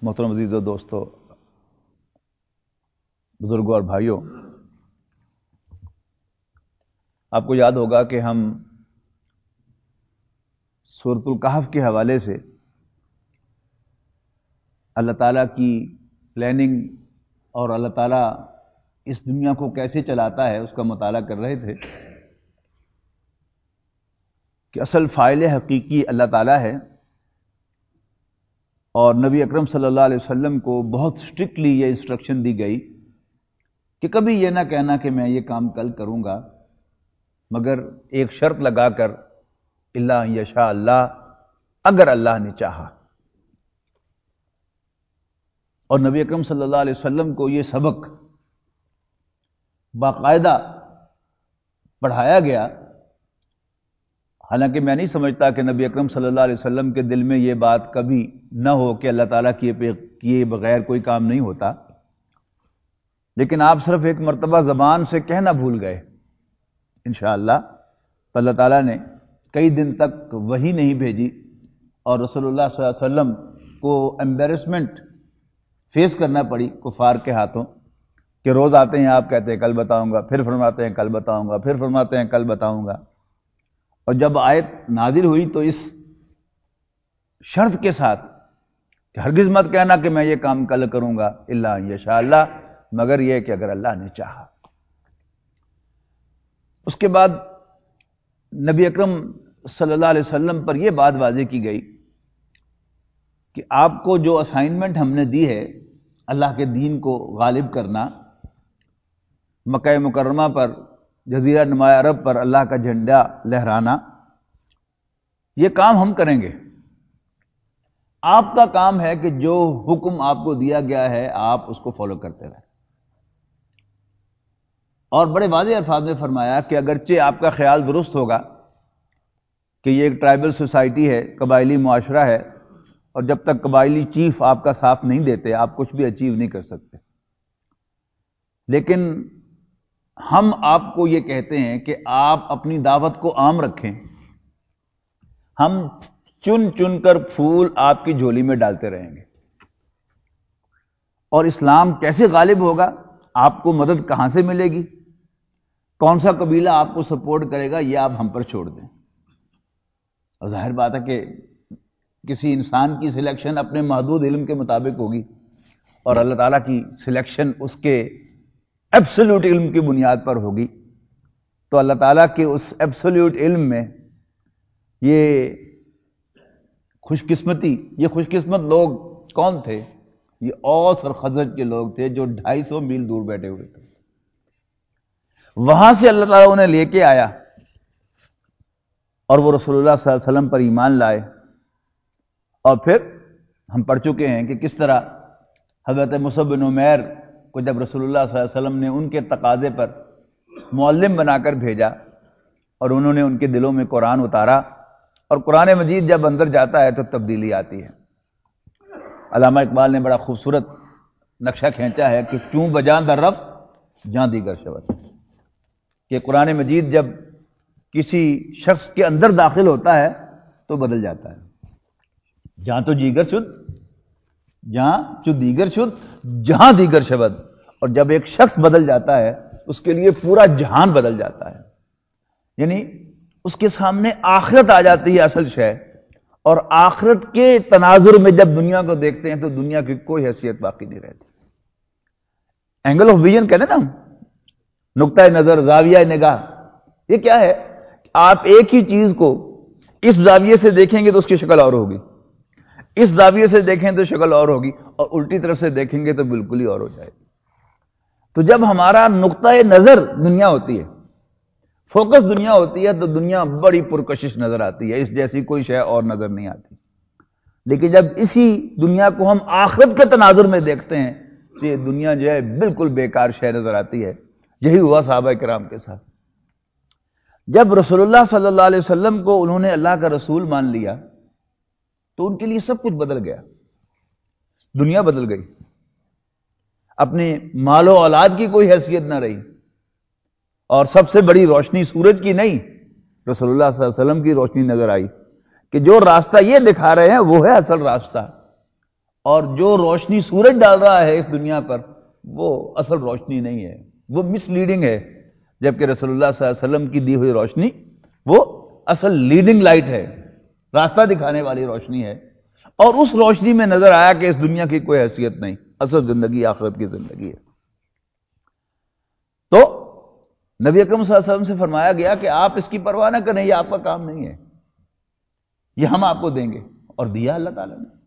محترم عزیزو، دوستو، بزرگوں اور بھائیوں، آپ کو یاد ہوگا کہ ہم سورۃ الکہف کے حوالے سے اللہ تعالیٰ کی پلاننگ اور اللہ تعالیٰ اس دنیا کو کیسے چلاتا ہے اس کا مطالعہ کر رہے تھے کہ اصل فاعل حقیقی اللہ تعالیٰ ہے، اور نبی اکرم صلی اللہ علیہ وسلم کو بہت اسٹرکٹلی یہ انسٹرکشن دی گئی کہ کبھی یہ نہ کہنا کہ میں یہ کام کل کروں گا، مگر ایک شرط لگا کر الا ان یشاء اللہ، اگر اللہ نے چاہا۔ اور نبی اکرم صلی اللہ علیہ وسلم کو یہ سبق باقاعدہ پڑھایا گیا، حالانکہ میں نہیں سمجھتا کہ نبی اکرم صلی اللہ علیہ وسلم کے دل میں یہ بات کبھی نہ ہو کہ اللہ تعالیٰ کیے بغیر کوئی کام نہیں ہوتا، لیکن آپ صرف ایک مرتبہ زبان سے کہنا بھول گئے انشاءاللہ، تو اللہ تعالیٰ نے کئی دن تک وحی نہیں بھیجی، اور رسول اللہ صلی اللہ علیہ وسلم کو ایمبیرسمنٹ فیس کرنا پڑی کفار کے ہاتھوں، کہ روز آتے ہیں آپ کہتے ہیں کل بتاؤں گا، پھر فرماتے ہیں کل بتاؤں گا، پھر فرماتے ہیں کل بتاؤں گا۔ اور جب آیت نازل ہوئی تو اس شرط کے ساتھ کہ ہرگز مت کہنا کہ میں یہ کام کل کروں گا الا ان یشاء اللہ، مگر یہ کہ اگر اللہ نے چاہا۔ اس کے بعد نبی اکرم صلی اللہ علیہ وسلم پر یہ بات واضح کی گئی کہ آپ کو جو اسائنمنٹ ہم نے دی ہے اللہ کے دین کو غالب کرنا، مکہ مکرمہ پر، جزیرہ نما عرب پر اللہ کا جھنڈا لہرانا، یہ کام ہم کریں گے۔ آپ کا کام ہے کہ جو حکم آپ کو دیا گیا ہے آپ اس کو فالو کرتے رہیں۔ اور بڑے واضح الفاظ میں فرمایا کہ اگرچہ آپ کا خیال درست ہوگا کہ یہ ایک ٹرائبل سوسائٹی ہے، قبائلی معاشرہ ہے، اور جب تک قبائلی چیف آپ کا ساتھ نہیں دیتے آپ کچھ بھی اچیو نہیں کر سکتے، لیکن ہم آپ کو یہ کہتے ہیں کہ آپ اپنی دعوت کو عام رکھیں، ہم چن چن کر پھول آپ کی جھولی میں ڈالتے رہیں گے، اور اسلام کیسے غالب ہوگا، آپ کو مدد کہاں سے ملے گی، کون سا قبیلہ آپ کو سپورٹ کرے گا، یہ آپ ہم پر چھوڑ دیں۔ اور ظاہر بات ہے کہ کسی انسان کی سلیکشن اپنے محدود علم کے مطابق ہوگی، اور اللہ تعالیٰ کی سلیکشن اس کے ایبسولوٹ علم کی بنیاد پر ہوگی، تو اللہ تعالیٰ کے اس ایبسولوٹ علم میں یہ خوش قسمت لوگ کون تھے؟ یہ اوس اور خزرج کے لوگ تھے جو 250 میل دور بیٹھے ہوئے تھے۔ وہاں سے اللہ تعالیٰ انہیں لے کے آیا اور وہ رسول اللہ صلی اللہ علیہ وسلم پر ایمان لائے، اور پھر ہم پڑھ چکے ہیں کہ کس طرح حضرت مصعب بن عمیر کو جب رسول اللہ صلی اللہ علیہ وسلم نے ان کے تقاضے پر معلم بنا کر بھیجا اور انہوں نے ان کے دلوں میں قرآن اتارا، اور قرآن مجید جب اندر جاتا ہے تو تبدیلی آتی ہے۔ علامہ اقبال نے بڑا خوبصورت نقشہ کھینچا ہے کہ کیوں بجاں در رفت جہاں دیگر شود، کہ قرآن مجید جب کسی شخص کے اندر داخل ہوتا ہے تو بدل جاتا ہے، جہاں تو دیگر شد، جہاں جو دیگر شد جہاں دیگر شود، اور جب ایک شخص بدل جاتا ہے اس کے لیے پورا جہان بدل جاتا ہے، یعنی اس کے سامنے آخرت آ جاتی ہے اصل شے، اور آخرت کے تناظر میں جب دنیا کو دیکھتے ہیں تو دنیا کی کوئی حیثیت باقی نہیں رہتی۔ اینگل آف ویژن کہتے ہیں نا، نقطہ نظر، زاویہ نگاہ، یہ کیا ہے؟ آپ ایک ہی چیز کو اس زاویے سے دیکھیں گے تو اس کی شکل اور ہوگی، اس زاویے سے دیکھیں تو شکل اور ہوگی، اور الٹی طرف سے دیکھیں گے تو بالکل ہی اور ہو جائے گی۔ تو جب ہمارا نقطہ نظر دنیا ہوتی ہے، فوکس دنیا ہوتی ہے، تو دنیا بڑی پرکشش نظر آتی ہے، اس جیسی کوئی شے اور نظر نہیں آتی۔ لیکن جب اسی دنیا کو ہم آخرت کے تناظر میں دیکھتے ہیں تو یہ دنیا جو ہے بالکل بیکار شے نظر آتی ہے۔ یہی ہوا صحابہ کرام کے ساتھ۔ جب رسول اللہ صلی اللہ علیہ وسلم کو انہوں نے اللہ کا رسول مان لیا تو ان کے لیے سب کچھ بدل گیا، دنیا بدل گئی، اپنے مال و اولاد کی کوئی حیثیت نہ رہی، اور سب سے بڑی روشنی سورج کی نہیں، رسول اللہ صلی اللہ علیہ وسلم کی روشنی نظر آئی کہ جو راستہ یہ دکھا رہے ہیں وہ ہے اصل راستہ، اور جو روشنی سورج ڈال رہا ہے اس دنیا پر وہ اصل روشنی نہیں ہے، وہ مس لیڈنگ ہے، جبکہ رسول اللہ صلی اللہ علیہ وسلم کی دی ہوئی روشنی وہ اصل لیڈنگ لائٹ ہے، راستہ دکھانے والی روشنی ہے۔ اور اس روشنی میں نظر آیا کہ اس دنیا کی کوئی حیثیت نہیں، اصل زندگی آخرت کی زندگی ہے۔ تو نبی اکرم صلی اللہ علیہ وسلم سے فرمایا گیا کہ آپ اس کی پرواہ نہ کریں، یہ آپ کا کام نہیں ہے، یہ ہم آپ کو دیں گے، اور دیا اللہ تعالیٰ نے۔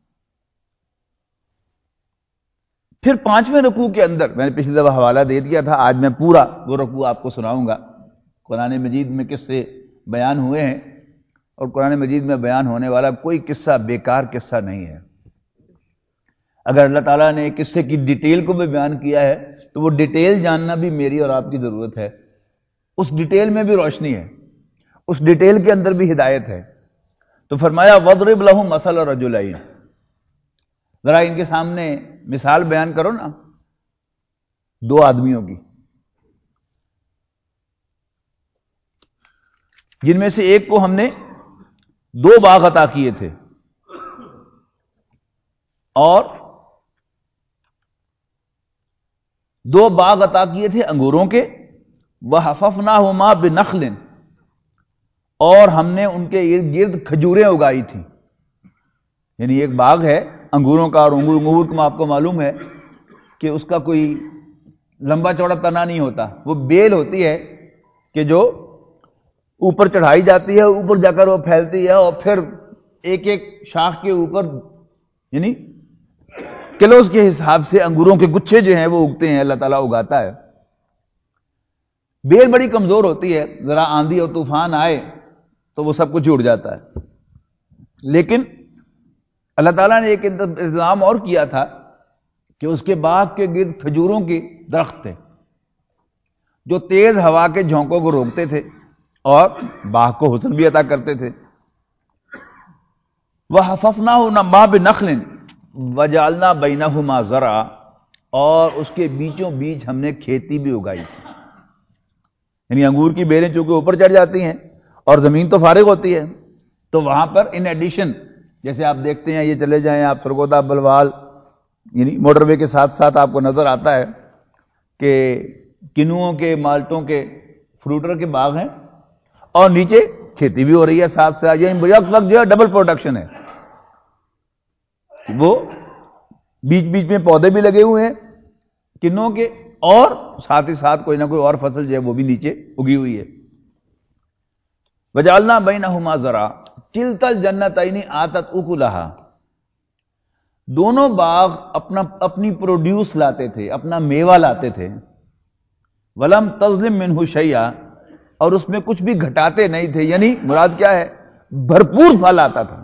پھر 5ویں رکوع کے اندر میں نے پچھلی دفعہ حوالہ دے دیا تھا، آج میں پورا وہ رکوع آپ کو سناؤں گا۔ قرآن مجید میں قصے بیان ہوئے ہیں، اور قرآن مجید میں بیان ہونے والا کوئی قصہ بیکار قصہ نہیں ہے۔ اگر اللہ تعالیٰ نے قصے کی ڈیٹیل کو بھی بیان کیا ہے تو وہ ڈیٹیل جاننا بھی میری اور آپ کی ضرورت ہے۔ اس ڈیٹیل میں بھی روشنی ہے، اس ڈیٹیل کے اندر بھی ہدایت ہے۔ تو فرمایا وَاضْرِبْ لَهُم مَثَلَ رَجُلَيْنِ، ذرا ان کے سامنے مثال بیان کرو نا، دو آدمیوں کی، جن میں سے ایک کو ہم نے 2 باغ عطا کیے تھے، اور 2 باغ عطا کیے تھے انگوروں کے، وَحَفَفْنَاهُمَا بِنَخْلٍ، اور ہم نے ان کے ارد گرد کھجوریں اگائی تھی۔ یعنی ایک باغ ہے انگوروں کا، اور انگور کو آپ کو معلوم ہے کہ اس کا کوئی لمبا چوڑا تنا نہیں ہوتا، وہ بیل ہوتی ہے کہ جو اوپر چڑھائی جاتی ہے، اوپر جا کر وہ پھیلتی ہے، اور پھر ایک ایک شاخ کے اوپر یعنی کلوز کے حساب سے انگوروں کے گچھے جو ہیں وہ اگتے ہیں، اللہ تعالیٰ اگاتا ہے۔ بیل بڑی کمزور ہوتی ہے، ذرا آندھی اور طوفان آئے تو وہ سب کچھ اڑ جاتا ہے۔ لیکن اللہ تعالیٰ نے ایک انتظام اور کیا تھا کہ اس کے باغ کے گرد کھجوروں کے درخت تھے جو تیز ہوا کے جھونکوں کو روکتے تھے اور باغ کو حسن بھی عطا کرتے تھے۔ وَحَفَفْنَاهُمَا بِنَخْلٍ وَجَعَلْنَا بَيْنَهُمَا زَرْعًا، اور اس کے بیچوں بیچ ہم نے کھیتی بھی اگائی تھی۔ یعنی انگور کی بیلیں چونکہ اوپر چڑھ جاتی ہیں اور زمین تو فارغ ہوتی ہے، تو وہاں پر ان ایڈیشن جیسے آپ دیکھتے ہیں، یہ چلے جائیں آپ سرگودا بلوال، یعنی موٹر وے کے ساتھ ساتھ آپ کو نظر آتا ہے کہ کنوؤں کے، مالٹوں کے، فروٹر کے باغ ہیں، اور نیچے کھیتی بھی ہو رہی ہے ساتھ ساتھ، یعنی یک وقت جو ہے ڈبل پروڈکشن ہے۔ وہ بیچ بیچ میں پودے بھی لگے ہوئے ہیں کنوں کے، اور ساتھ ہی ساتھ کوئی نہ کوئی اور فصل جو ہے وہ بھی نیچے اگی ہوئی ہے۔ وَجَعَلْنَا بَيْنَهُمَا زَرْعًا كِلْتَا الْجَنَّتَيْنِ آتَتْ أُكُلَهَا، دونوں باغ اپنی پروڈیوس لاتے تھے، اپنا میوہ لاتے تھے۔ وَلَمْ تَظْلِم مِّنْهُ شَيْئًا، اور اس میں کچھ بھی گھٹاتے نہیں تھے، یعنی مراد کیا ہے، بھرپور پھل آتا تھا۔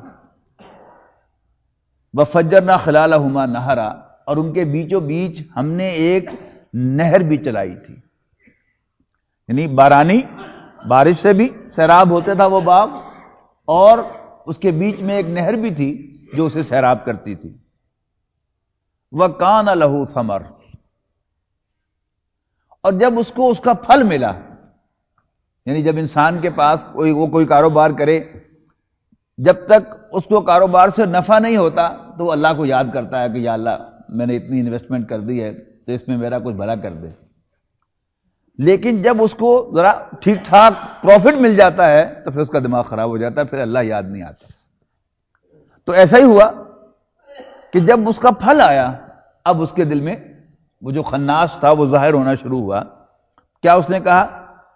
وَفَجَّرْنَا خِلَالَهُمَا نَهَرًا، اور ان کے بیچوں بیچ ہم نے ایک نہر بھی چلائی تھی، یعنی بارانی بارش سے بھی سیراب ہوتا تھا وہ باغ، اور اس کے بیچ میں ایک نہر بھی تھی جو اسے سیراب کرتی تھی۔ وَكَانَ لَهُ ثَمَرٌ، اور جب اس کو اس کا پھل ملا، یعنی جب انسان کے پاس کوئی کاروبار کرے، جب تک اس کو کاروبار سے نفع نہیں ہوتا تو وہ اللہ کو یاد کرتا ہے کہ یا اللہ میں نے اتنی انویسٹمنٹ کر دی ہے تو اس میں میرا کچھ بھلا کر دے۔ لیکن جب اس کو ذرا ٹھیک ٹھاک پروفٹ مل جاتا ہے تو پھر اس کا دماغ خراب ہو جاتا ہے، پھر اللہ یاد نہیں آتا۔ تو ایسا ہی ہوا کہ جب اس کا پھل آیا، اب اس کے دل میں وہ جو خناس تھا وہ ظاہر ہونا شروع ہوا۔ کیا اس نے کہا؟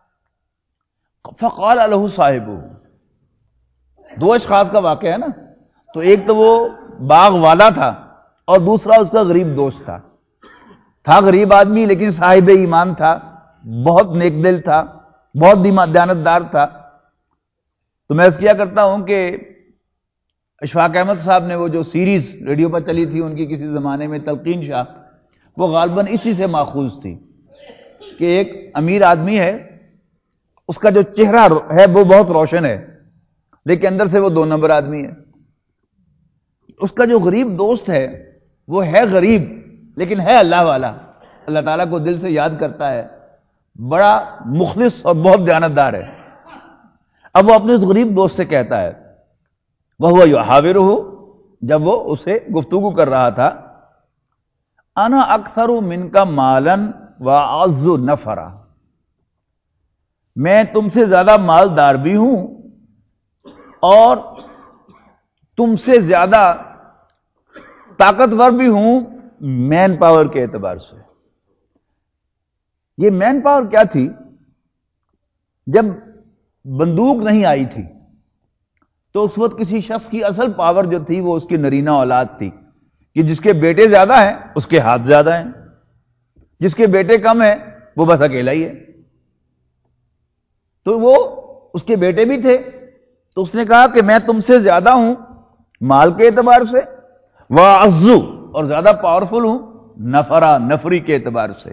فقال له صاحبہ، 2 اشخاص کا واقعہ ہے نا، تو ایک تو وہ باغ والا تھا اور دوسرا اس کا غریب دوست تھا غریب آدمی لیکن صاحب ایمان تھا، بہت نیک دل تھا، بہت دیانتدار تھا۔ تو میں اس کیا کرتا ہوں کہ اشفاق احمد صاحب نے وہ جو سیریز ریڈیو پر چلی تھی ان کی کسی زمانے میں، تلقین شاہ، وہ غالباً اسی سے ماخوذ تھی کہ ایک امیر آدمی ہے، اس کا جو چہرہ ہے وہ بہت روشن ہے لیکن اندر سے وہ 2 نمبر آدمی ہے۔ اس کا جو غریب دوست ہے وہ ہے غریب لیکن ہے اللہ والا، اللہ تعالیٰ کو دل سے یاد کرتا ہے، بڑا مخلص اور بہت دیانتدار ہے۔ اب وہ اپنے اس غریب دوست سے کہتا ہے، وَهُوَ يُحَاوِرُهُ، جب وہ اسے گفتگو کر رہا تھا، انا اکثر من کا مالن و اعز نفرا، میں تم سے زیادہ مالدار بھی ہوں اور تم سے زیادہ طاقتور بھی ہوں مین پاور کے اعتبار سے۔ یہ مین پاور کیا تھی؟ جب بندوق نہیں آئی تھی تو اس وقت کسی شخص کی اصل پاور جو تھی وہ اس کی نرینہ اولاد تھی، کہ جس کے بیٹے زیادہ ہیں اس کے ہاتھ زیادہ ہیں، جس کے بیٹے کم ہیں وہ بس اکیلا ہی ہے۔ تو وہ اس کے بیٹے بھی تھے، تو اس نے کہا کہ میں تم سے زیادہ ہوں مال کے اعتبار سے، وَأَعَزُّ، اور زیادہ پاورفل ہوں نفرا، نفری کے اعتبار سے۔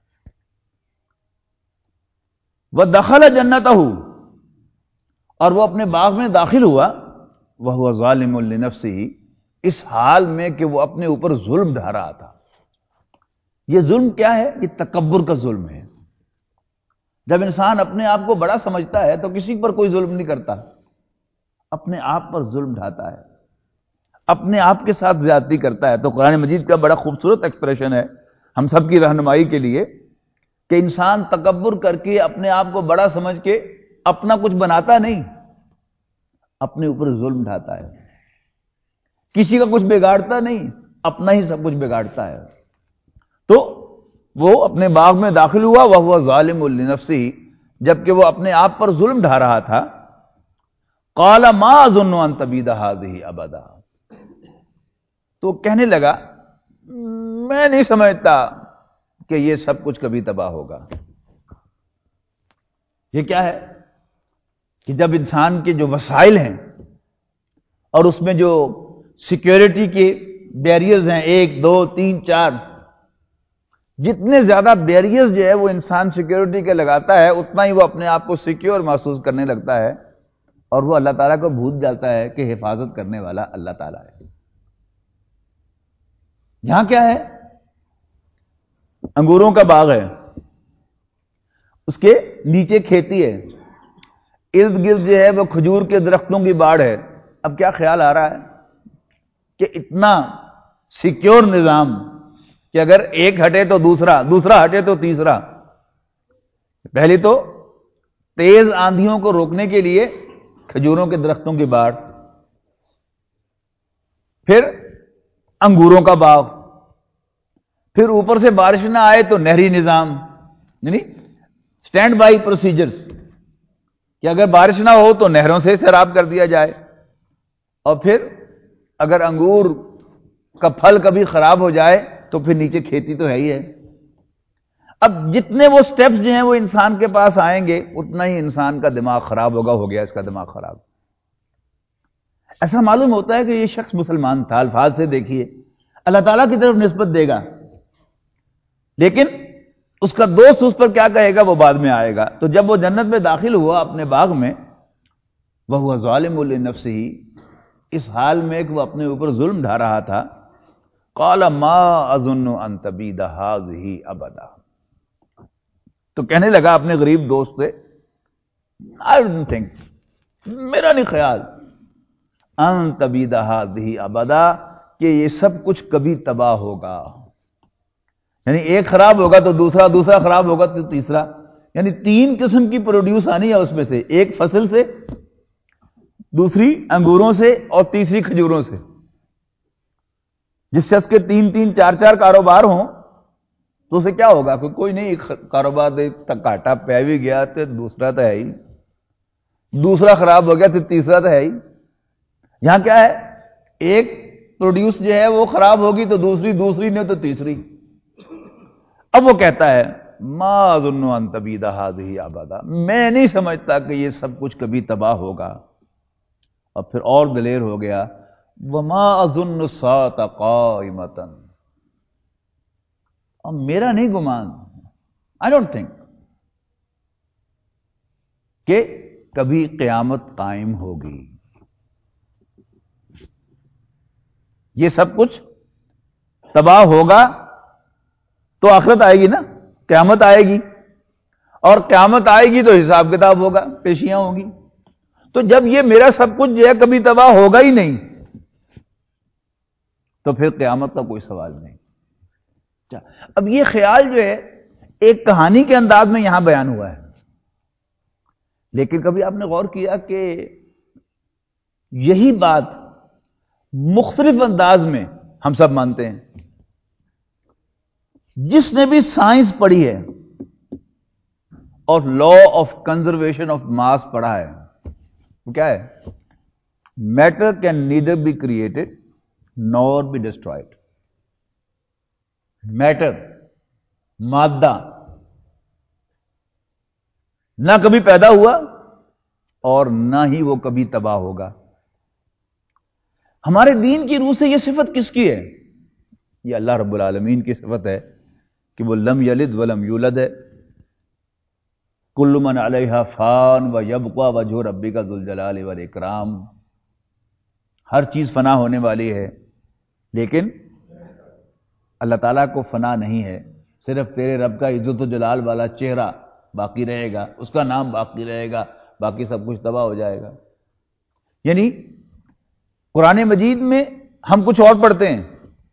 وَدَخَلَ جَنَّتَهُ، اور وہ اپنے باغ میں داخل ہوا، وَهُوَ ظَالِمٌ لِنَفْسِهِ، اس حال میں کہ وہ اپنے اوپر ظلم ڈھا رہا تھا۔ یہ ظلم کیا ہے؟ یہ تکبر کا ظلم ہے۔ جب انسان اپنے آپ کو بڑا سمجھتا ہے تو کسی پر کوئی ظلم نہیں کرتا، اپنے آپ پر ظلم ڈھاتا ہے، اپنے آپ کے ساتھ زیادتی کرتا ہے۔ تو قرآن مجید کا بڑا خوبصورت ایکسپریشن ہے ہم سب کی رہنمائی کے لیے، کہ انسان تکبر کر کے اپنے آپ کو بڑا سمجھ کے اپنا کچھ بناتا نہیں، اپنے اوپر ظلم ڈھاتا ہے۔ کسی کا کچھ بگاڑتا نہیں، اپنا ہی سب کچھ بگاڑتا ہے۔ تو وہ اپنے باغ میں داخل ہوا، وَهُوَ ظَالِمٌ لِنَفْسِهِ، جبکہ وہ اپنے آپ پر ظلم ڈھا رہا تھا۔ قَالَ مَا أَظُنُّ أَن تَبِيدَ هَٰذِهِ أَبَدًا، تو کہنے لگا میں نہیں سمجھتا کہ یہ سب کچھ کبھی تباہ ہوگا۔ یہ کیا ہے کہ جب انسان کے جو وسائل ہیں اور اس میں جو سیکیورٹی کے بیریئرز ہیں، 1 2 3 4، جتنے زیادہ بیریئرز جو ہے وہ انسان سیکیورٹی کے لگاتا ہے اتنا ہی وہ اپنے آپ کو سیکیور محسوس کرنے لگتا ہے، اور وہ اللہ تعالیٰ کو بھول جاتا ہے کہ حفاظت کرنے والا اللہ تعالیٰ ہے۔ یہاں کیا ہے؟ انگوروں کا باغ ہے، اس کے نیچے کھیتی ہے، ارد گرد جو ہے وہ کھجور کے درختوں کی باڑ ہے۔ اب کیا خیال آ رہا ہے کہ اتنا سیکیور نظام کہ اگر ایک ہٹے تو دوسرا، دوسرا ہٹے تو تیسرا۔ پہلی تو تیز آندھیوں کو روکنے کے لیے کھجوروں کے درختوں کی باڑ، پھر انگوروں کا باغ، پھر اوپر سے بارش نہ آئے تو نہری نظام، یعنی سٹینڈ بائی پروسیجرز، کہ اگر بارش نہ ہو تو نہروں سے سیراب کر دیا جائے، اور پھر اگر انگور کا پھل کبھی خراب ہو جائے تو پھر نیچے کھیتی تو ہے ہی ہے۔ اب جتنے وہ سٹیپس جو ہیں وہ انسان کے پاس آئیں گے اتنا ہی انسان کا دماغ خراب ہوگا، ہو گیا اس کا دماغ خراب۔ ایسا معلوم ہوتا ہے کہ یہ شخص مسلمان تھا، الفاظ سے دیکھیے، اللہ تعالیٰ کی طرف نسبت دے گا، لیکن اس کا دوست اس پر کیا کہے گا وہ بعد میں آئے گا۔ تو جب وہ جنت میں داخل ہوا اپنے باغ میں، وَهُوَ ظَالِمٌ لِنَفْسِهِ، اس حال میں کہ وہ اپنے اوپر ظلم ڈھا رہا تھا، قَالَ مَا أَظُنُّ أَن تَبِيدَ هَٰذِهِ أَبَدًا، تو کہنے لگا اپنے غریب دوست سے، I don't think، میرا نہیں خیال، أَن تَبِيدَ هَٰذِهِ أَبَدًا، کہ یہ سب کچھ کبھی تباہ ہوگا۔ یعنی ایک خراب ہوگا تو دوسرا، دوسرا خراب ہوگا تو تیسرا، یعنی 3 قسم کی پروڈیوس آنی ہے اس میں سے، ایک فصل سے، دوسری انگوروں سے، اور تیسری کھجوروں سے۔ جس شخص کے 3 3 4 4 کاروبار ہوں تو اسے کیا ہوگا کہ کوئی نہیں، ایک کاروبار دے گھاٹا پہ بھی گیا تو دوسرا تو ہے ہی، دوسرا خراب ہو گیا تو تیسرا تو ہے ہی۔ یہاں کیا ہے؟ ایک پروڈیوس جو ہے وہ خراب ہوگی تو دوسری، دوسری نے تو تیسری۔ اب وہ کہتا ہے ما اظن ان تبید هذه ابدا، میں نہیں سمجھتا کہ یہ سب کچھ کبھی تباہ ہوگا۔ اور پھر اور دلیر ہو گیا، وما اظن الساعة قائمة، اور میرا نہیں گمان، I don't think کہ کبھی قیامت قائم ہوگی۔ یہ سب کچھ تباہ ہوگا تو آخرت آئے گی نا، قیامت آئے گی، اور قیامت آئے گی تو حساب کتاب ہوگا، پیشیاں ہوں گی۔ تو جب یہ میرا سب کچھ جو ہے کبھی تباہ ہوگا ہی نہیں، تو پھر قیامت کا کوئی سوال نہیں. اب یہ خیال جو ہے ایک کہانی کے انداز میں یہاں بیان ہوا ہے، لیکن کبھی آپ نے غور کیا کہ یہی بات مختلف انداز میں ہم سب مانتے ہیں؟ جس نے بھی سائنس پڑھی ہے اور law of conservation of mass پڑھا ہے، وہ کیا ہے؟ Matter can neither be created nor be destroyed. Matter, مادہ، نہ کبھی پیدا ہوا اور نہ ہی وہ کبھی تباہ ہوگا. ہمارے دین کی روح سے یہ صفت کس کی ہے؟ یہ اللہ رب العالمین کی صفت ہے کہ وہ لم یلد ولم یولد ہے. کل من علیہا فان ویبقی وجہ ربک ذو الجلال والاکرام. ہر چیز فنا ہونے والی ہے، لیکن اللہ تعالیٰ کو فنا نہیں ہے. صرف تیرے رب کا عزت و جلال والا چہرہ باقی رہے گا، اس کا نام باقی رہے گا، باقی سب کچھ تباہ ہو جائے گا. یعنی قرآن مجید میں ہم کچھ اور پڑھتے ہیں،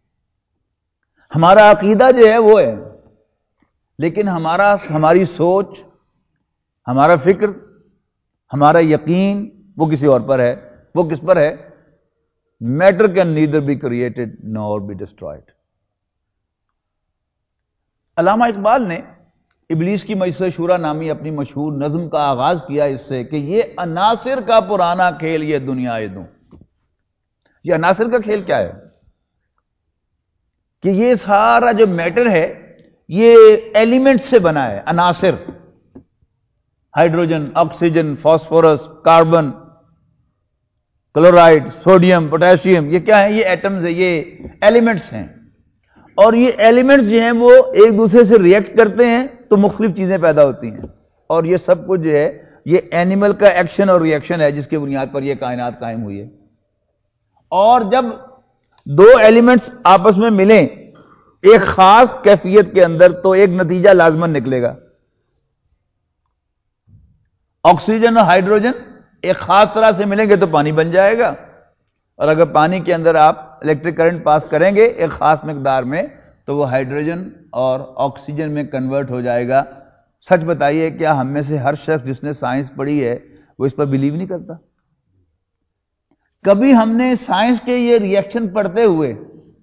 ہمارا عقیدہ جو ہے وہ ہے، لیکن ہماری سوچ، ہمارا فکر، ہمارا یقین وہ کسی اور پر ہے. وہ کس پر ہے؟ Matter can neither be created nor be destroyed. Allama Iqbal نے ابلیس کی مجلس شورا نامی اپنی مشہور نظم کا آغاز کیا اس سے کہ یہ عناصر کا پرانا کھیل یہ دنیا دوں. یہ عناصر کا کھیل کیا ہے؟ کہ یہ سارا جو میٹر ہے یہ ایلیمنٹ سے بنا ہے. عناصر، hydrogen, oxygen, phosphorus, carbon, chloride, sodium, potassium, یہ کیا ہے؟ یہ ایٹمز ہیں، یہ ایلیمنٹس ہیں. اور یہ ایلیمنٹس جو ہیں وہ ایک دوسرے سے ریئیکٹ کرتے ہیں تو مختلف چیزیں پیدا ہوتی ہیں. اور یہ سب کچھ جو ہے یہ اینیمل کا ایکشن اور ری ایکشن ہے جس کی بنیاد پر یہ کائنات قائم ہوئی ہے. اور جب دو ایلیمنٹس آپس میں ملیں ایک خاص کیفیت کے اندر تو ایک نتیجہ لازماً نکلے گا. آکسیجن اور ہائیڈروجن ایک خاص طرح سے ملیں گے تو پانی بن جائے گا، اور اگر پانی کے اندر آپ الیکٹرک کرنٹ پاس کریں گے ایک خاص مقدار میں تو وہ ہائیڈروجن اور آکسیجن میں کنورٹ ہو جائے گا. سچ بتائیے کیا ہم میں سے ہر شخص جس نے سائنس پڑھی ہے وہ اس پر بلیو نہیں کرتا؟ کبھی ہم نے سائنس کے یہ ری ایکشن پڑھتے ہوئے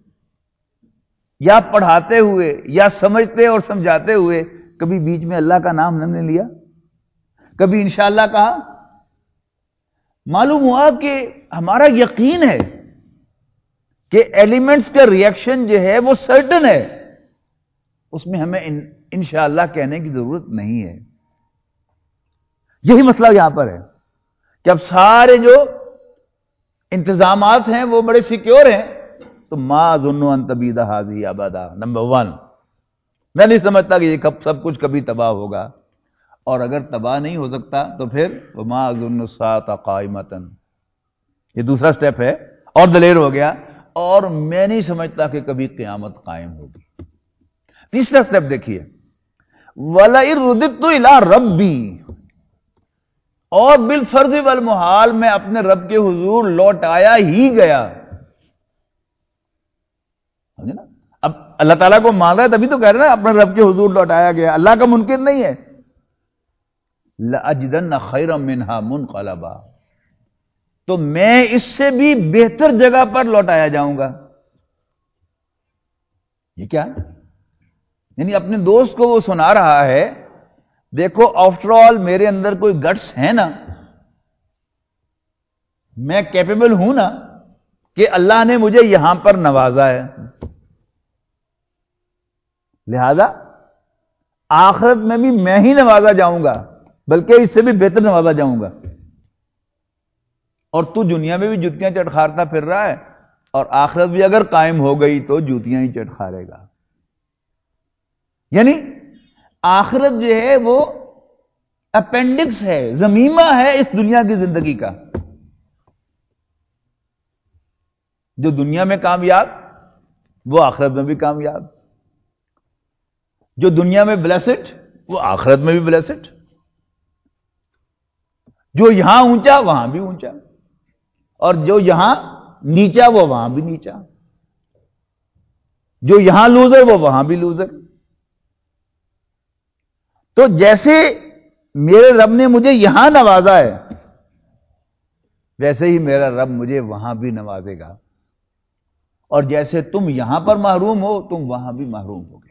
یا پڑھاتے ہوئے یا سمجھتے اور سمجھاتے ہوئے کبھی بیچ میں اللہ کا نام ہم نے لیا؟ کبھی انشاءاللہ کہا؟ معلوم ہوا کہ ہمارا یقین ہے کہ ایلیمنٹس کا ری ایکشن جو ہے وہ سرٹن ہے، اس میں ہمیں انشاءاللہ کہنے کی ضرورت نہیں ہے. یہی مسئلہ یہاں پر ہے کہ اب سارے جو انتظامات ہیں وہ بڑے سیکیور ہیں، تو ما ظن ان تبید ھذہ ابدا. نمبر 1، میں نہیں سمجھتا کہ یہ سب کچھ کبھی تباہ ہوگا، اور اگر تباہ نہیں ہو سکتا تو پھر وما ظن الساعۃ قائمۃ. یہ دوسرا سٹیپ ہے اور دلیر ہو گیا، اور میں نہیں سمجھتا کہ کبھی قیامت قائم ہوگی. تیسرا سٹیپ دیکھیے، وَلَئِن رُدِدتُّ إِلَىٰ رَبِّي، اور بالفرض والمحال میں اپنے رب کے حضور لوٹ آیا ہی گیا. سمجھے نا؟ اب اللہ تعالیٰ کو مان رہا ہے تبھی تو کہہ رہے ہیں اپنے رب کے حضور لوٹ آیا گیا. اللہ کا منکر نہیں ہے. لَأَجِدَنَّ خَيْرًا مِّنْهَا مُنْقَلَبًا، تو میں اس سے بھی بہتر جگہ پر لوٹایا جاؤں گا. یہ کیا؟ یعنی اپنے دوست کو وہ سنا رہا ہے دیکھو آفٹر آل میرے اندر کوئی گٹس ہے نا، میں کیپیبل ہوں نا کہ اللہ نے مجھے یہاں پر نوازا ہے، لہذا آخرت میں بھی میں ہی نوازا جاؤں گا، بلکہ اس سے بھی بہتر نوازا جاؤں گا. اور تو دنیا میں بھی جوتیاں چٹخارتا پھر رہا ہے، اور آخرت بھی اگر قائم ہو گئی تو جوتیاں ہی چٹخارے گا. یعنی آخرت جو ہے وہ اپینڈکس ہے، ضمیمہ ہے اس دنیا کی زندگی کا. جو دنیا میں کامیاب وہ آخرت میں بھی کامیاب، جو دنیا میں بلیسڈ وہ آخرت میں بھی بلیسڈ، جو یہاں اونچا وہاں بھی اونچا، اور جو یہاں نیچا وہ وہاں بھی نیچا. جو یہاں لوزر وہ وہاں بھی لوزر. تو جیسے میرے رب نے مجھے یہاں نوازا ہے ویسے ہی میرا رب مجھے وہاں بھی نوازے گا، اور جیسے تم یہاں پر محروم ہو تم وہاں بھی محروم ہوگے.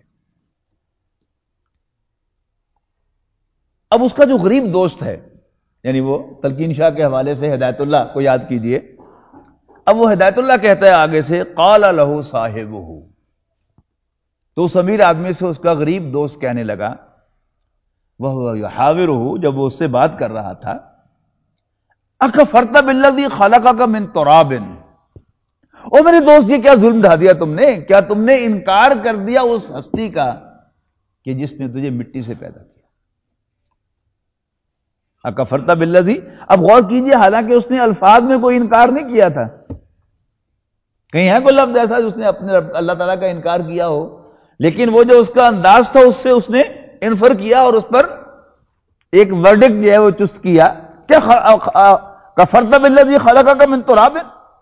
اب اس کا جو غریب دوست ہے، یعنی وہ تلقین شاہ کے حوالے سے ہدایت اللہ کو یاد کیجئے. اب وہ ہدایت اللہ کہتا ہے آگے سے قال لہ صاحبہ، تو اس امیر آدمی سے اس کا غریب دوست کہنے لگا، وہ یحاورہ، جب وہ اس سے بات کر رہا تھا، اکفرت بالذی خلقک من تراب، او میرے دوست یہ کیا ظلم ڈھا دیا تم نے، کیا تم نے انکار کر دیا اس ہستی کا کہ جس نے تجھے مٹی سے پیدا کیا. اکفرت بالذی، اب غور کیجئے، حالانکہ اس نے الفاظ میں کوئی انکار نہیں کیا تھا. کہیں ہے کوئی لفظ ایسا جس نے اپنے اللہ تعالیٰ کا انکار کیا ہو، لیکن وہ جو اس کا انداز تھا اس سے اس نے انفر کیا اور اس پر ایک ورڈکٹ جو ہے وہ چست کیا. کیا کفرت بالذی خلقک من تراب،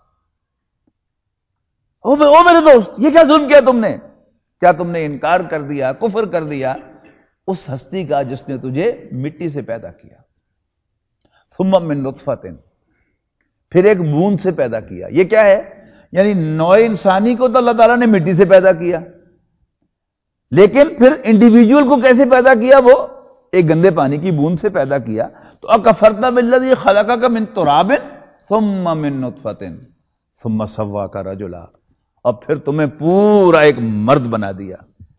او میرے دوست یہ کیا ظلم کیا تم نے، کیا تم نے انکار کر دیا، کفر کر دیا اس ہستی کا جس نے تجھے مٹی سے پیدا کیا. ثم من نطفۃ، پھر ایک بوند سے پیدا کیا. یہ کیا ہے؟ یعنی نوع انسانی کو تو اللہ تعالیٰ نے مٹی سے پیدا کیا، لیکن پھر انڈیویجول کو کیسے پیدا کیا؟ وہ ایک گندے پانی کی بوند سے پیدا کیا. تو اکفرت بالذی خلقک من تراب ثم من نطفۃ ثم سواک رجلا، اور پھر تمہیں پورا ایک مرد بنا دیا.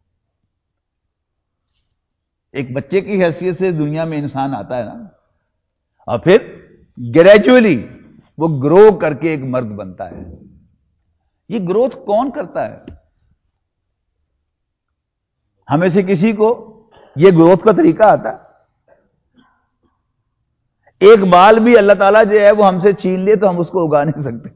ایک بچے کی حیثیت سے دنیا میں انسان آتا ہے نا، اور پھر گریجولی وہ گرو کر کے ایک مرد بنتا ہے. یہ گروتھ کون کرتا ہے؟ ہمیں سے کسی کو یہ گروتھ کا طریقہ آتا ہے؟ ایک بال بھی اللہ تعالیٰ جو ہے وہ ہم سے چھین لے تو ہم اس کو اگا نہیں سکتے.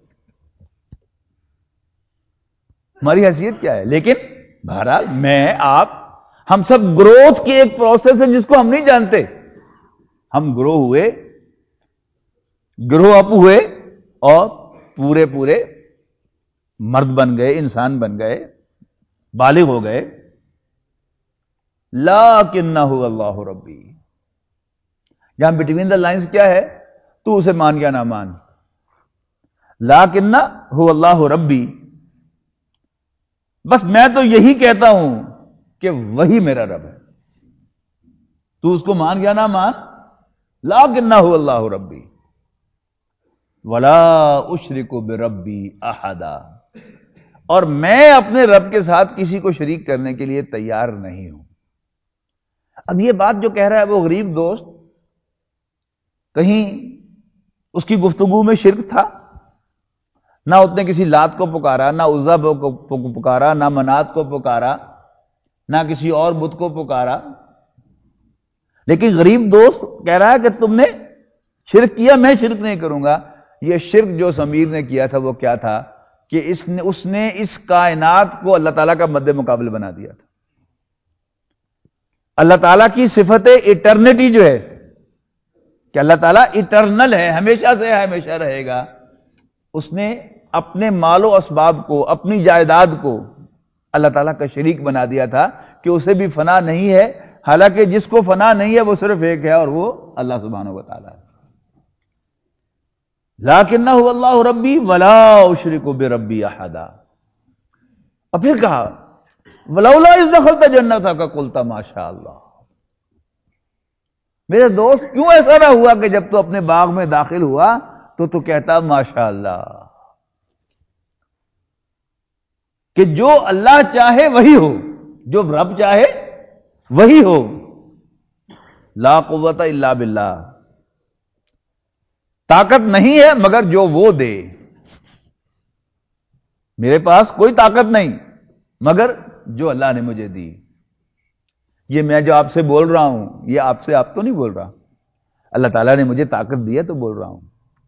ہماری حیثیت کیا ہے؟ لیکن بہرحال میں، آپ، ہم سب گروتھ کی ایک پروسیس ہے جس کو ہم نہیں جانتے. ہم گرو ہوئے، گرو اپ ہوئے اور پورے مرد بن گئے، انسان بن گئے، بالغ ہو گئے. لیکنہ اللہ ربی، یہاں بٹوین دا لائنز کیا ہے؟ تو اسے مان یا نہ مان. لیکنہ اللہ ربی، بس میں تو یہی کہتا ہوں کہ وہی میرا رب ہے. تو اس کو مان یا نہ مان، لیکنہ اللہ ربی ولا اشرک بربی احدا، اور میں اپنے رب کے ساتھ کسی کو شریک کرنے کے لیے تیار نہیں ہوں. اب یہ بات جو کہہ رہا ہے وہ غریب دوست، کہیں اس کی گفتگو میں شرک تھا؟ نہ اس نے کسی لات کو پکارا، نہ عزا کو پکارا، نہ منات کو پکارا، نہ کسی اور بت کو پکارا. لیکن غریب دوست کہہ رہا ہے کہ تم نے شرک کیا، میں شرک نہیں کروں گا. یہ شرک جو ضمیر نے کیا تھا وہ کیا تھا کہ اس نے اس کائنات کو اللہ تعالیٰ کا مد مقابل بنا دیا تھا. اللہ تعالیٰ کی صفت ایٹرنیٹی جو ہے کہ اللہ تعالیٰ ایٹرنل ہے، ہمیشہ سے ہے، ہمیشہ رہے گا، اس نے اپنے مال و اسباب کو، اپنی جائیداد کو اللہ تعالیٰ کا شریک بنا دیا تھا کہ اسے بھی فنا نہیں ہے. حالانکہ جس کو فنا نہیں ہے وہ صرف ایک ہے اور وہ اللہ سبحانہ و تعالیٰ ہے. لیکنہ اللہ ربی ولا اشرک بربی احدا. اور پھر کہا ولولا اذ دخلت جنتک قلت ما شاء اللہ. میرے دوست کیوں ایسا نہ ہوا کہ جب تو اپنے باغ میں داخل ہوا تو کہتا ماشاء اللہ، کہ جو اللہ چاہے وہی ہو، جو رب چاہے وہی ہو. لا قوت الا باللہ، طاقت نہیں ہے مگر جو وہ دے. میرے پاس کوئی طاقت نہیں مگر جو اللہ نے مجھے دی. یہ میں جو آپ سے بول رہا ہوں یہ آپ سے آپ تو نہیں بول رہا، اللہ تعالیٰ نے مجھے طاقت دی ہے تو بول رہا ہوں.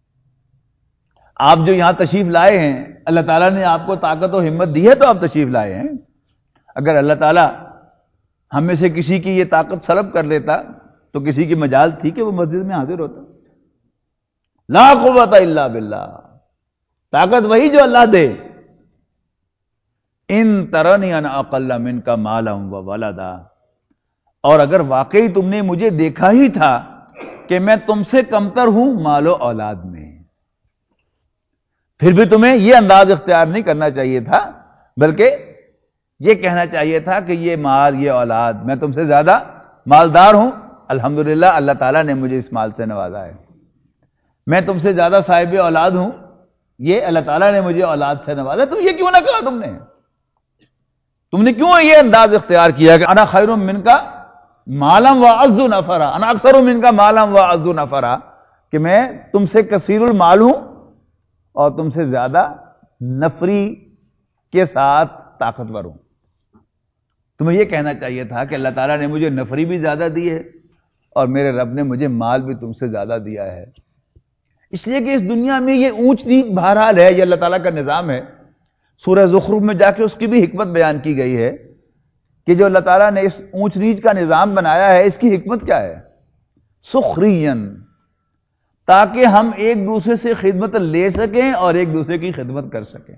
آپ جو یہاں تشریف لائے ہیں اللہ تعالیٰ نے آپ کو طاقت و ہمت دی ہے تو آپ تشریف لائے ہیں. اگر اللہ تعالیٰ ہم میں سے کسی کی یہ طاقت سلب کر لیتا تو کسی کی مجال تھی کہ وہ مسجد میں حاضر ہوتا. لا قوت الا باللہ، طاقت وہی جو اللہ دے. ان ترنی انا اقل منک مالا و ولدا، اور اگر واقعی تم نے مجھے دیکھا ہی تھا کہ میں تم سے کمتر ہوں مال و اولاد میں، پھر بھی تمہیں یہ انداز اختیار نہیں کرنا چاہیے تھا، بلکہ یہ کہنا چاہیے تھا کہ یہ مال، یہ اولاد، میں تم سے زیادہ مالدار ہوں، الحمدللہ اللہ تعالیٰ نے مجھے اس مال سے نوازا ہے، میں تم سے زیادہ صاحب اولاد ہوں، یہ اللہ تعالیٰ نے مجھے اولاد سے نوازا، تم یہ کیوں نہ کہا؟ تم نے کیوں یہ انداز اختیار کیا کہ انا خیر منک مالا واعز نفرا، انا اکثر منک مالا واعز نفرا، کہ میں تم سے کثیر المال ہوں اور تم سے زیادہ نفری کے ساتھ طاقتور ہوں۔ تمہیں یہ کہنا چاہیے تھا کہ اللہ تعالیٰ نے مجھے نفری بھی زیادہ دی ہے اور میرے رب نے مجھے مال بھی تم سے زیادہ دیا ہے، اس لیے کہ اس دنیا میں یہ اونچ نیچ بہرحال ہے، یہ اللہ تعالیٰ کا نظام ہے۔ سورہ زخرف میں جا کے اس کی بھی حکمت بیان کی گئی ہے کہ جو اللہ تعالیٰ نے اس اونچ نیچ کا نظام بنایا ہے، اس کی حکمت کیا ہے؟ سخرین، تاکہ ہم ایک دوسرے سے خدمت لے سکیں اور ایک دوسرے کی خدمت کر سکیں۔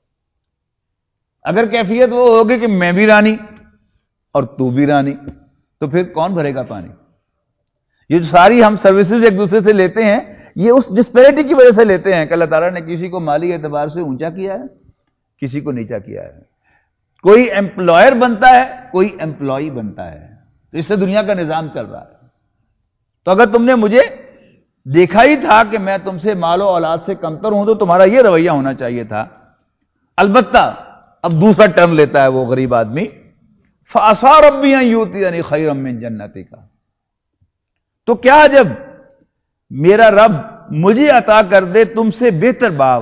اگر کیفیت وہ ہوگی کہ میں بھی رانی اور تو بھی رانی، تو پھر کون بھرے گا پانی؟ یہ جو ساری ہم سروسز ایک دوسرے سے لیتے ہیں، یہ اس ڈسپیرٹی کی وجہ سے لیتے ہیں کہ اللہ تعالیٰ نے کسی کو مالی اعتبار سے اونچا کیا ہے، کسی کو نیچا کیا ہے، کوئی ایمپلائر بنتا ہے، کوئی ایمپلائی بنتا ہے، تو اس سے دنیا کا نظام چل رہا ہے۔ تو اگر تم نے مجھے دیکھا ہی تھا کہ میں تم سے مال و اولاد سے کمتر ہوں، تو تمہارا یہ رویہ ہونا چاہیے تھا۔ البتہ اب دوسرا ٹرن لیتا ہے وہ غریب آدمی، فَعَصَىٰ رَبِّي أَن يُؤْتِيَنِي خَيْرًا مِّن جَنَّتِكَ، تو کیا جب میرا رب مجھے عطا کر دے تم سے بہتر باغ،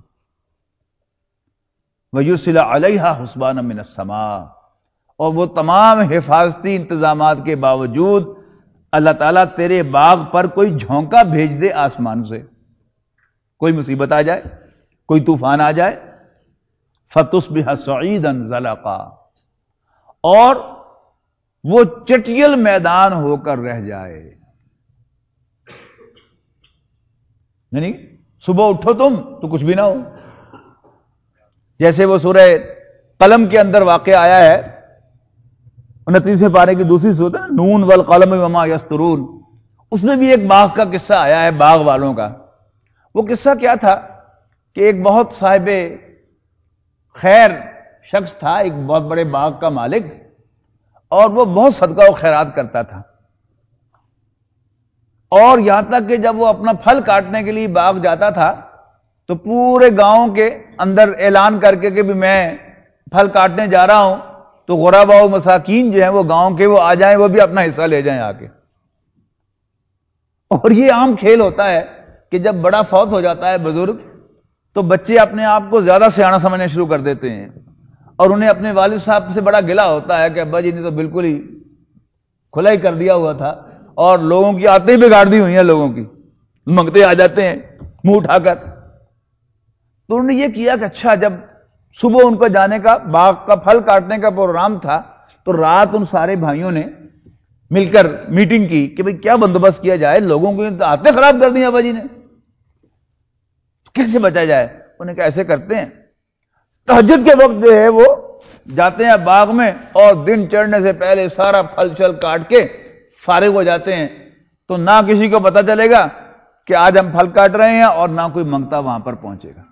وَيُرْسِلَ عَلَيْهَا حُسْبَانًا مِّنَ السَّمَاءِ، اور وہ تمام حفاظتی انتظامات کے باوجود اللہ تعالیٰ تیرے باغ پر کوئی جھونکا بھیج دے آسمان سے، کوئی مصیبت آ جائے، کوئی طوفان آ جائے، فَتُصْبِحَ صَعِيدًا زَلَقًا، اور وہ چٹیل میدان ہو کر رہ جائے، یعنی صبح اٹھو تم تو کچھ بھی نہ ہو، جیسے وہ سورہ قلم کے اندر واقع آیا ہے، 29 پارے کی دوسری سورت ہے نون والقلم وما یسطرون، اس میں بھی ایک باغ کا قصہ آیا ہے، باغ والوں کا۔ وہ قصہ کیا تھا کہ ایک بہت صاحب خیر شخص تھا، ایک بہت بڑے باغ کا مالک، اور وہ بہت صدقہ و خیرات کرتا تھا، اور یہاں تک کہ جب وہ اپنا پھل کاٹنے کے لیے باغ جاتا تھا تو پورے گاؤں کے اندر اعلان کر کے کہ بھی میں پھل کاٹنے جا رہا ہوں، تو غرباء و مساکین جو ہیں وہ گاؤں کے وہ آ جائیں، وہ بھی اپنا حصہ لے جائیں آ کے۔ اور یہ عام کھیل ہوتا ہے کہ جب بڑا فوت ہو جاتا ہے بزرگ، تو بچے اپنے آپ کو زیادہ سیاںہ سمجھنا شروع کر دیتے ہیں، اور انہیں اپنے والد صاحب سے بڑا گلہ ہوتا ہے کہ ابا جی نے تو بالکل ہی کھلا ہی کر دیا ہوا تھا، اور لوگوں کی عادتیں بگاڑ دی ہوئی ہیں، لوگوں کی منگتے آ جاتے ہیں منہ اٹھا کر۔ تو انہوں نے یہ کیا کہ اچھا، جب صبح ان کو جانے کا باغ کا پھل کاٹنے کا پروگرام تھا، تو رات ان سارے بھائیوں نے مل کر میٹنگ کی کہ بھئی کیا بندوبست کیا جائے، لوگوں کو عادتیں خراب کر دی ابا جی نے، کیسے بچا جائے؟ انہوں نے کہا ایسے کرتے ہیں، تہجد کے وقت جو ہے وہ جاتے ہیں باغ میں، اور دن چڑھنے سے پہلے سارا پھل چھل کاٹ کے فارغ ہو جاتے ہیں، تو نہ کسی کو پتا چلے گا کہ آج ہم پھل کاٹ رہے ہیں، اور نہ کوئی منگتا وہاں پر پہنچے گا۔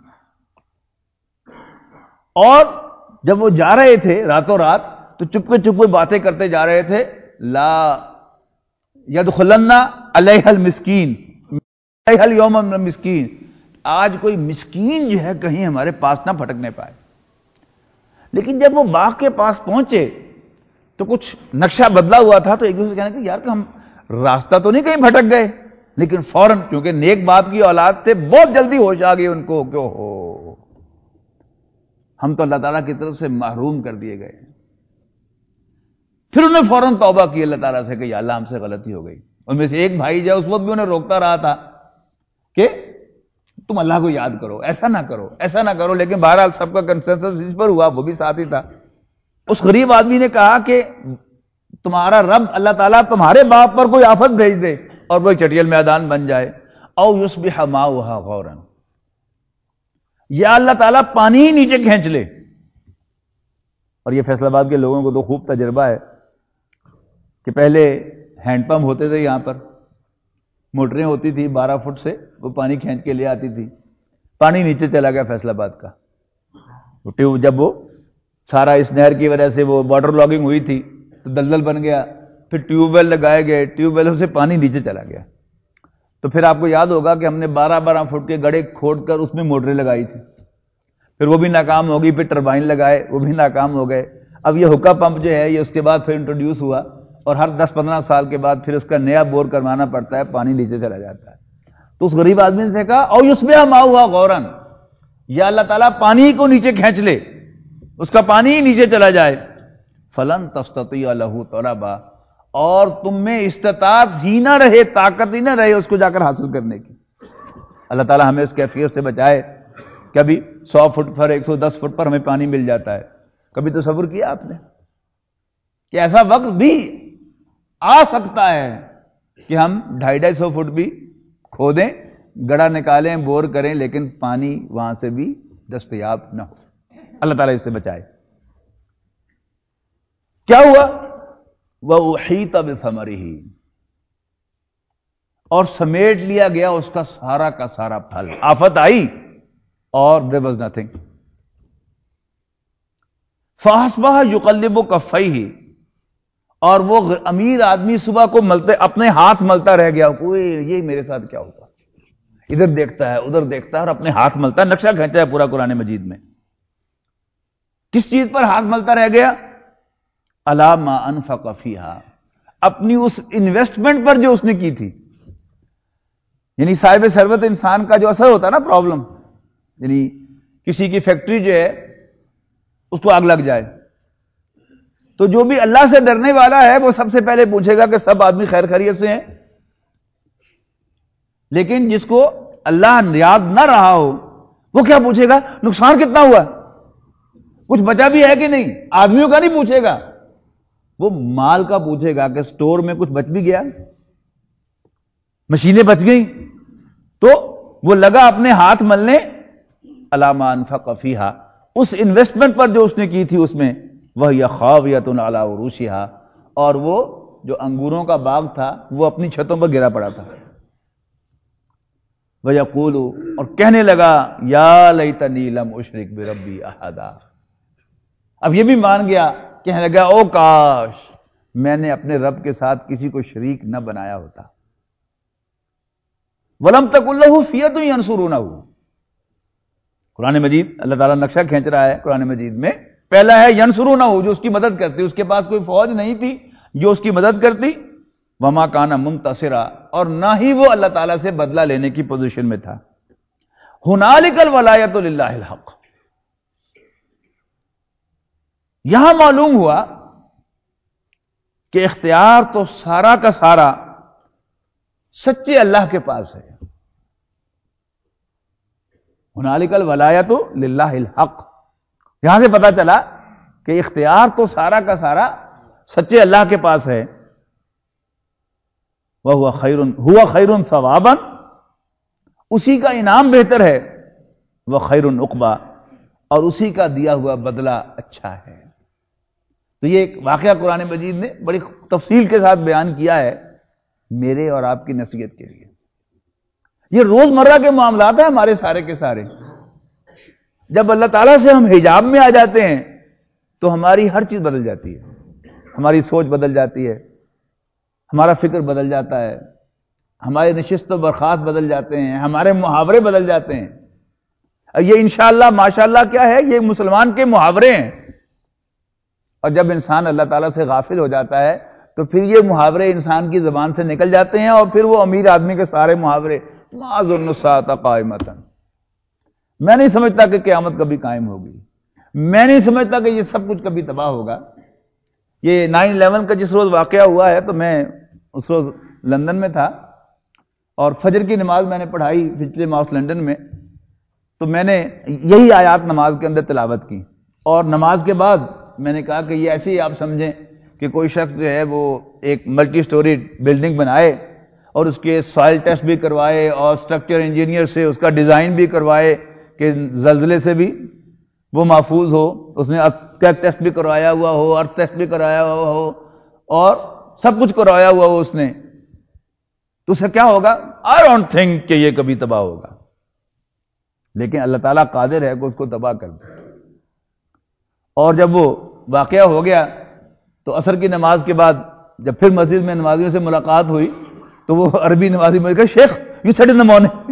اور جب وہ جا رہے تھے راتوں رات، تو چپکے چپکے باتیں کرتے جا رہے تھے، لا یدخلن علیہ المسکین، علیہ اليوم المسکین، آج کوئی مسکین جو ہے کہیں ہمارے پاس نہ پھٹکنے پائے۔ لیکن جب وہ باغ کے پاس پہنچے تو کچھ نقشہ بدلا ہوا تھا، تو ایک دوسرے سے کہنے کہ یار کہ ہم راستہ تو نہیں کہیں بھٹک گئے، لیکن فوراً کیونکہ نیک باپ کی اولاد تھے، بہت جلدی ہوش آ گئی ان کو کہ ہو ہم تو اللہ تعالیٰ کی طرف سے محروم کر دیے گئے۔ پھر انہوں نے فوراً توبہ کی اللہ تعالیٰ سے کہ یا اللہ ہم سے غلطی ہو گئی۔ ان میں سے ایک بھائی جو اس وقت بھی انہیں روکتا رہا تھا کہ تم اللہ کو یاد کرو، ایسا نہ کرو، ایسا نہ کرو، لیکن بہرحال سب کا کنسنسس اس پر ہوا، وہ بھی ساتھ ہی تھا۔ اس غریب آدمی نے کہا کہ تمہارا رب اللہ تعالیٰ تمہارے باپ پر کوئی آفت بھیج دے اور وہ چٹیل میدان بن جائے، او یصبح ماؤہا غورا، یا اللہ تعالیٰ پانی ہی نیچے کھینچ لے، اور یہ فیصل آباد کے لوگوں کو تو خوب تجربہ ہے کہ پہلے ہینڈ پمپ ہوتے تھے، یہاں پر موٹریں ہوتی تھی 12 فٹ سے، وہ پانی کھینچ کے لے آتی تھی. پانی نیچے چلا گیا فیصل آباد کا. جب وہ سارا اس نہر کی وجہ سے وہ واٹر لاگنگ ہوئی تھی تو دلدل بن گیا، پھر ٹیوب ویل لگائے گئے، ٹیوب ویلوں سے پانی نیچے چلا گیا. تو پھر آپ کو یاد ہوگا کہ ہم نے 12 فٹ کے گڑھے کھود کر اس میں موٹریں لگائی تھی، پھر وہ بھی ناکام ہو گئی، پھر ٹربائن لگائے وہ بھی ناکام ہو گئے. اب یہ حکا پمپ جو ہے یہ اس کے بعد پھر انٹروڈیوس ہوا، اور ہر 10-15 سال کے بعد پھر اس کا نیا بور کروانا پڑتا ہے، پانی نیچے چلا جاتا ہے. تو اس غریب آدمی نے کہا او یصبح ماؤہا غورا، یا اللہ تعالیٰ پانی کو نیچے کھینچ لے، اس کا پانی ہی نیچے چلا جائے. فلن تستطیع لہ طلبا، اور تم میں استطاعت ہی نہ رہے، طاقت ہی نہ رہے اس کو جا کر حاصل کرنے کی. اللہ تعالیٰ ہمیں اس کیفیت سے بچائے. کبھی 100 فٹ پر 110 فٹ پر ہمیں پانی مل جاتا ہے. کبھی تصور کیا آپ نے کہ ایسا وقت بھی آ سکتا ہے کہ ہم 250 فٹ بھی کھودیں، گڑھا نکالیں، بور کریں، لیکن پانی وہاں سے بھی دستیاب نہ ہو. اللہ تعالیٰ اس سے بچائے. کیا ہوا؟ وَأُحِيطَ بِثَمَرِهِ، اور سمیٹ لیا گیا اس کا سارا پھل. آفت آئی اور there was nothing. فَأَصْبَحَ يُقَلِّبُ كَفَّيْهِ، اور وہ امیر آدمی صبح کو اپنے ہاتھ ملتا رہ گیا. کوئی یہ میرے ساتھ کیا ہوگا، ادھر دیکھتا ہے ادھر دیکھتا ہے اور اپنے ہاتھ ملتا ہے. نقشہ کھینچا ہے پورا قرآن مجید میں. کس چیز پر ہاتھ ملتا رہ گیا؟ عَلَىٰ مَا أَنفَقَ فِيهَا، اپنی اس انویسٹمنٹ پر جو اس نے کی تھی. یعنی صاحب ثروت انسان کا جو اثر ہوتا ہے نا پرابلم، یعنی کسی کی فیکٹری جو ہے اس کو آگ لگ جائے تو جو بھی اللہ سے ڈرنے والا ہے وہ سب سے پہلے پوچھے گا کہ سب آدمی خیر خیریت سے ہیں. لیکن جس کو اللہ یاد نہ رہا ہو وہ کیا پوچھے گا؟ نقصان کتنا ہوا، کچھ بچا بھی ہے کہ نہیں. آدمیوں کا نہیں پوچھے گا، وہ مال کا پوچھے گا کہ سٹور میں کچھ بچ بھی گیا، مشینیں بچ گئیں. تو وہ لگا اپنے ہاتھ ملنے. عَلَىٰ مَا أَنفَقَ فِيهَا، اس انویسٹمنٹ پر جو اس نے کی تھی اس میں. وَهِيَ خَاوِيَةٌ عَلَىٰ عُرُوشِهَا، اور وہ جو انگوروں کا باغ تھا وہ اپنی چھتوں پر گرا پڑا تھا. وَيَقُولُ، اور کہنے لگا یا لیتنی لم اشرک بربی احدا. اب یہ بھی مان گیا، کہنے لگا او کاش میں نے اپنے رب کے ساتھ کسی کو شریک نہ بنایا ہوتا. وَلَمْ تَكُن لَّهُ فِئَةٌ يَنصُرُونَهُ. قرآن مجید اللہ تعالیٰ نقشہ کھینچ رہا ہے قرآن مجید میں. پہلا ہے ینصرونہ، جو اس کی مدد کرتی. اس کے پاس کوئی فوج نہیں تھی جو اس کی مدد کرتی. وما کان منتصرا، اور نہ ہی وہ اللہ تعالیٰ سے بدلہ لینے کی پوزیشن میں تھا. ہنالک الولایۃ للہ الحق. یہاں معلوم ہوا کہ اختیار تو سارا کا سارا سچے اللہ کے پاس ہے. ہنالک الولایۃ للہ الحق، یہاں سے پتا چلا کہ اختیار تو سارا کا سارا سچے اللہ کے پاس ہے. وَهُوَ خَيْرٌ ثَوَابًا، اسی کا انعام بہتر ہے. وَخَيْرٌ عُقْبًا، اور اسی کا دیا ہوا بدلہ اچھا ہے. تو یہ ایک واقعہ قرآن مجید نے بڑی تفصیل کے ساتھ بیان کیا ہے میرے اور آپ کی نصیحت کے لیے. یہ روزمرہ کے معاملات ہیں ہمارے سارے کے سارے. جب اللہ تعالیٰ سے ہم حجاب میں آ جاتے ہیں تو ہماری ہر چیز بدل جاتی ہے. ہماری سوچ بدل جاتی ہے، ہمارا فکر بدل جاتا ہے، ہمارے نشست و برخاست بدل جاتے ہیں، ہمارے محاورے بدل جاتے ہیں. یہ انشاءاللہ ماشاءاللہ کیا ہے؟ یہ مسلمان کے محاورے ہیں. اور جب انسان اللہ تعالیٰ سے غافل ہو جاتا ہے تو پھر یہ محاورے انسان کی زبان سے نکل جاتے ہیں، اور پھر وہ امیر آدمی کے سارے محاورے ما ظن الساعۃ قائمۃ، میں نہیں سمجھتا کہ قیامت کبھی قائم ہوگی، میں نہیں سمجھتا کہ یہ سب کچھ کبھی تباہ ہوگا. یہ 9/11 کا جس روز واقعہ ہوا ہے تو میں اس روز لندن میں تھا اور فجر کی نماز میں نے پڑھائی پچھلے ماؤس لندن میں. تو میں نے یہی آیات نماز کے اندر تلاوت کی، اور نماز کے بعد میں نے کہا کہ یہ ایسے ہی آپ سمجھیں کہ کوئی شخص جو ہے وہ ایک ملٹی سٹوری بلڈنگ بنائے اور اس کے سوائل ٹیسٹ بھی کروائے اور اسٹرکچر انجینئر سے اس کا ڈیزائن بھی کروائے کہ زلزلے سے بھی وہ محفوظ ہو. اس نے کیک ٹیسٹ بھی کروایا ہوا ہو، ارتھ ٹیسٹ بھی کرایا ہوا ہو، اور سب کچھ کروایا ہوا ہو اس نے، تو اسے کیا ہوگا؟ آئی ڈونٹ تھنک کہ یہ کبھی تباہ ہوگا. لیکن اللہ تعالیٰ قادر ہے کہ اس کو تباہ کر دے. اور جب وہ واقعہ ہو گیا تو عصر کی نماز کے بعد جب پھر مسجد میں نمازیوں سے ملاقات ہوئی تو وہ عربی نمازی مجھے کہا شیخ you said in the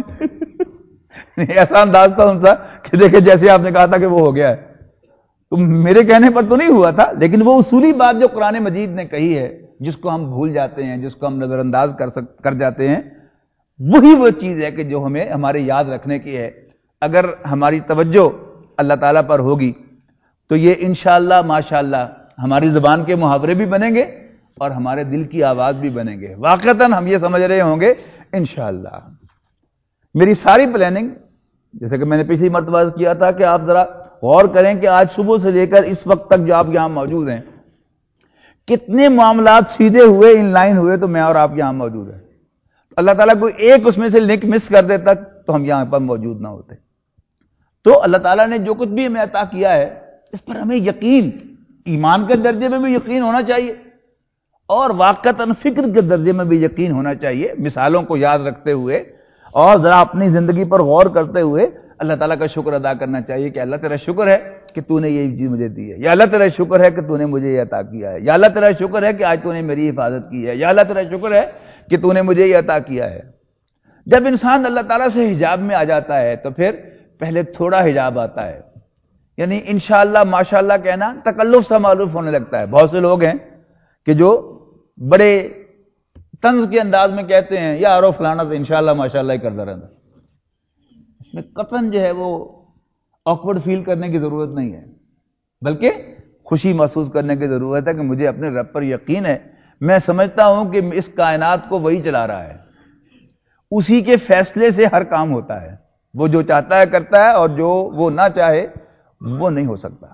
morning. ایسا انداز تھا ان کا کہ دیکھیں جیسے آپ نے کہا تھا کہ وہ ہو گیا ہے. تو میرے کہنے پر تو نہیں ہوا تھا، لیکن وہ اصولی بات جو قرآن مجید نے کہی ہے، جس کو ہم بھول جاتے ہیں، جس کو ہم نظر انداز کر جاتے ہیں، وہی وہ چیز ہے کہ جو ہمیں ہمارے یاد رکھنے کی ہے. اگر ہماری توجہ اللہ تعالیٰ پر ہوگی تو یہ انشاءاللہ ماشاءاللہ ہماری زبان کے محاورے بھی بنیں گے اور ہمارے دل کی آواز بھی بنیں گے. واقعتاً ہم یہ سمجھ رہے ہوں گے انشاءاللہ. میری ساری پلاننگ، جیسے کہ میں نے پچھلی مرتبہ کیا تھا، کہ آپ ذرا غور کریں کہ آج صبح سے لے کر اس وقت تک جو آپ یہاں موجود ہیں، کتنے معاملات سیدھے ہوئے، ان لائن ہوئے تو میں اور آپ یہاں موجود ہیں. اللہ تعالیٰ کو ایک اس میں سے لنک مس کر دیتا تو ہم یہاں پر موجود نہ ہوتے. تو اللہ تعالیٰ نے جو کچھ بھی ہمیں عطا کیا ہے اس پر ہمیں یقین، ایمان کے درجے میں بھی یقین ہونا چاہیے اور واقعتاً فکر کے درجے میں بھی یقین ہونا چاہیے. مثالوں کو یاد رکھتے ہوئے اور ذرا اپنی زندگی پر غور کرتے ہوئے اللہ تعالیٰ کا شکر ادا کرنا چاہیے کہ اللہ تیرا شکر ہے کہ تو نے یہ چیز مجھے دی ہے، یا اللہ تیرا شکر ہے کہ تو نے مجھے یہ عطا کیا ہے، یا اللہ تیرا شکر ہے کہ آج تو نے میری حفاظت کی ہے، یا اللہ تیرا شکر ہے کہ تو نے مجھے یہ عطا کیا ہے. جب انسان اللہ تعالیٰ سے حجاب میں آ جاتا ہے تو پھر پہلے تھوڑا حجاب آتا ہے، یعنی انشاءاللہ ماشاءاللہ کہنا تکلف سا معلوم ہونے لگتا ہے. بہت سے لوگ ہیں کہ جو بڑے طنز کے انداز میں کہتے ہیں یارو فلانا تو انشاءاللہ ماشاءاللہ ہی کرتا رہتا. اس میں قطعاً جو ہے وہ آکورڈ فیل کرنے کی ضرورت نہیں ہے، بلکہ خوشی محسوس کرنے کی ضرورت ہے کہ مجھے اپنے رب پر یقین ہے. میں سمجھتا ہوں کہ اس کائنات کو وہی چلا رہا ہے، اسی کے فیصلے سے ہر کام ہوتا ہے. وہ جو چاہتا ہے کرتا ہے اور جو وہ نہ چاہے وہ نہیں ہو سکتا.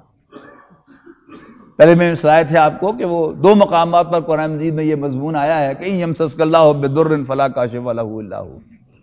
پہلے میں سنایا تھا آپ کو کہ وہ دو مقامات پر قرآن مجید میں یہ مضمون آیا ہے کہ یمسسک اللہ بضر فلا کاشف لہ الا ہو.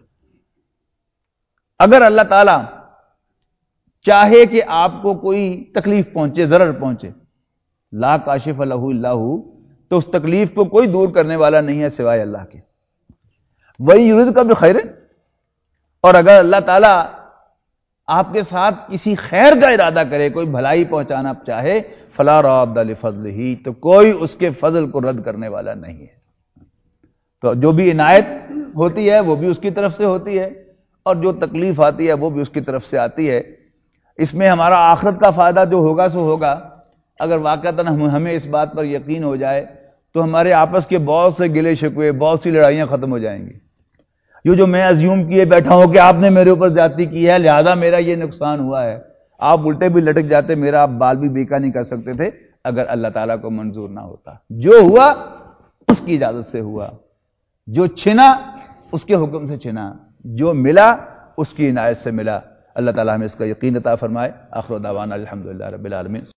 اگر اللہ تعالی چاہے کہ آپ کو کوئی تکلیف پہنچے، ضرر پہنچے، لا کاشف لہ الا ہو، تو اس تکلیف کو کوئی دور کرنے والا نہیں ہے سوائے اللہ کے. وہی یریدک بخیر، اور اگر اللہ تعالی آپ کے ساتھ کسی خیر کا ارادہ کرے، کوئی بھلائی پہنچانا چاہے، فلا راد لفضلہ، تو کوئی اس کے فضل کو رد کرنے والا نہیں ہے. تو جو بھی عنایت ہوتی ہے وہ بھی اس کی طرف سے ہوتی ہے، اور جو تکلیف آتی ہے وہ بھی اس کی طرف سے آتی ہے. اس میں ہمارا آخرت کا فائدہ جو ہوگا سو ہوگا. اگر واقعتاً ہمیں اس بات پر یقین ہو جائے تو ہمارے آپس کے بہت سے گلے شکوے، بہت سی لڑائیاں ختم ہو جائیں گی. یہ جو میں ازیوم کیے بیٹھا ہوں کہ آپ نے میرے اوپر زیادتی کی ہے لہذا میرا یہ نقصان ہوا ہے، آپ الٹے بھی لٹک جاتے، میرا آپ بال بھی بیکا نہیں کر سکتے تھے اگر اللہ تعالیٰ کو منظور نہ ہوتا. جو ہوا اس کی اجازت سے ہوا، جو چھنا اس کے حکم سے چھنا، جو ملا اس کی عنایت سے ملا. اللہ تعالیٰ ہمیں اس کا یقین عطا فرمائے. آخر دعوانا الحمدللہ رب العالمین.